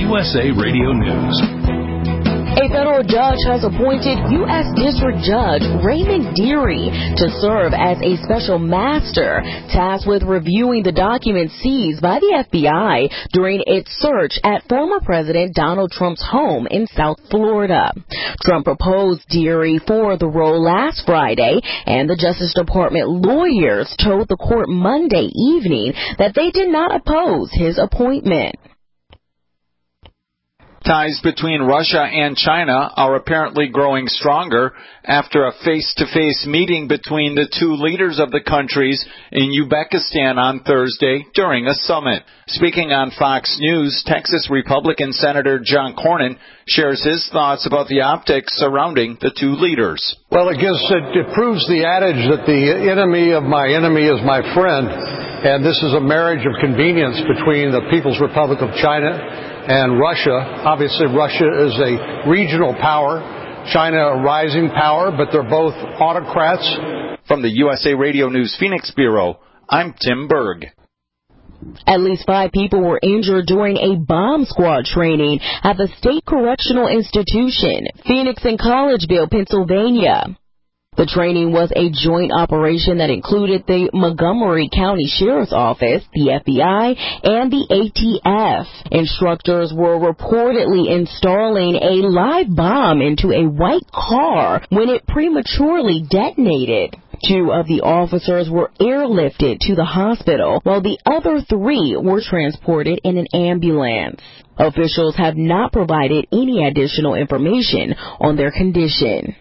USA Radio News. A federal judge has appointed U.S. District Judge Raymond Dearie to serve as a special master tasked with reviewing the documents seized by the FBI during its search at former President Donald Trump's home in South Florida. Trump proposed Dearie for the role last Friday, and the Justice Department lawyers told the court Monday evening that they did not oppose his appointment. Ties between Russia and China are apparently growing stronger after a face-to-face meeting between the two leaders of the countries in Uzbekistan on Thursday during a summit. Speaking on Fox News, Texas Republican Senator John Cornyn shares his thoughts about the optics surrounding the two leaders. Well, it proves the adage that the enemy of my enemy is my friend, and this is a marriage of convenience between the People's Republic of China and Russia. Obviously, Russia is a regional power, China a rising power, but they're both autocrats. From the USA Radio News Phoenix Bureau, I'm Tim Berg. At least 5 people were injured during a bomb squad training at the State Correctional Institution, Phoenix and Collegeville, Pennsylvania. The training was a joint operation that included the Montgomery County Sheriff's Office, the FBI, and the ATF. Instructors were reportedly installing a live bomb into a white car when it prematurely detonated. 2 of the officers were airlifted to the hospital, while the other 3 were transported in an ambulance. Officials have not provided any additional information on their condition.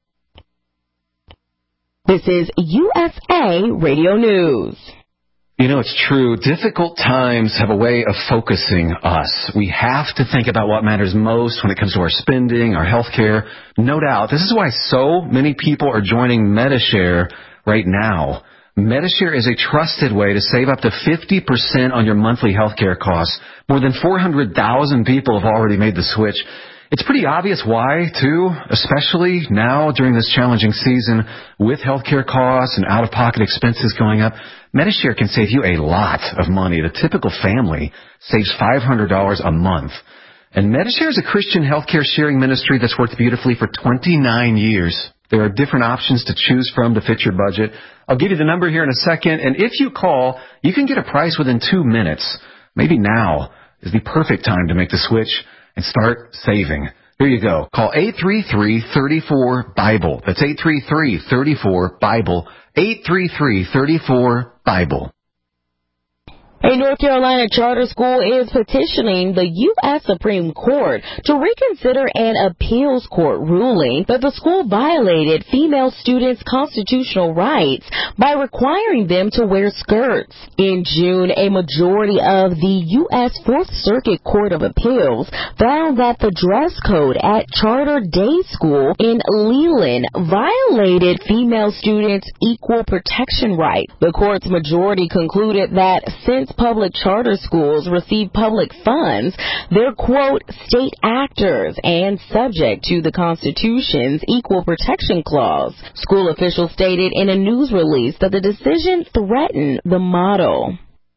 This is USA Radio News. You know, it's true. Difficult times have a way of focusing us. We have to think about what matters most when it comes to our spending, our health care. No doubt. This is why so many people are joining Medi-Share right now. Medi-Share is a trusted way to save up to 50% on your monthly health care costs. More than 400,000 people have already made the switch. It's pretty obvious why, too, especially now during this challenging season with healthcare costs and out-of-pocket expenses going up. Medi-Share can save you a lot of money. The typical family saves $500 a month. And Medi-Share is a Christian healthcare sharing ministry that's worked beautifully for 29 years. There are different options to choose from to fit your budget. I'll give you the number here in a second, and if you call, you can get a price within 2 minutes. Maybe now is the perfect time to make the switch and start saving. Here you go. Call 833-34-BIBLE. That's 833-34-BIBLE. 833-34-BIBLE. A North Carolina charter school is petitioning the U.S. Supreme Court to reconsider an appeals court ruling that the school violated female students' constitutional rights by requiring them to wear skirts. In June, a majority of the U.S. Fourth Circuit Court of Appeals found that the dress code at Charter Day School in Leland violated female students' equal protection rights. The court's majority concluded that since public charter schools receive public funds, they're, quote, state actors and subject to the Constitution's Equal Protection Clause. School officials stated in a news release that the decision threatened the motto.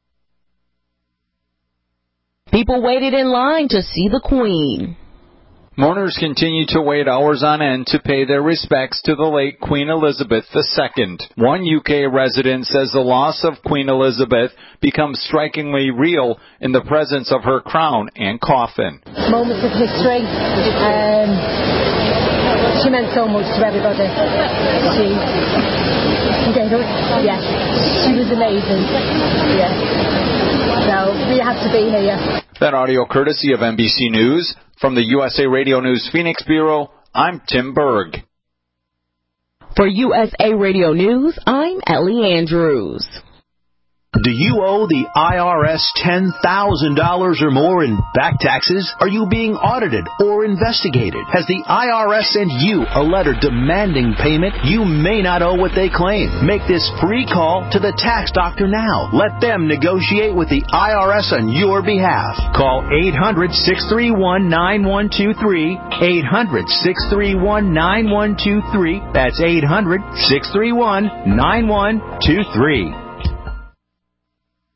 People waited in line to see the Queen. Mourners continue to wait hours on end to pay their respects to the late Queen Elizabeth II. One UK resident says the loss of Queen Elizabeth becomes strikingly real in the presence of her crown and coffin. Moments of history. She meant so much to everybody. She was amazing. Yeah. So we had to be here. That audio courtesy of NBC News. From the USA Radio News Phoenix Bureau, I'm Tim Berg. For USA Radio News, I'm Ellie Andrews. Do you owe the IRS $10,000 or more in back taxes? Are you being audited or investigated? Has the IRS sent you a letter demanding payment? You may not owe what they claim. Make this free call to the tax doctor now. Let them negotiate with the IRS on your behalf. Call 800-631-9123. 800-631-9123. That's 800-631-9123.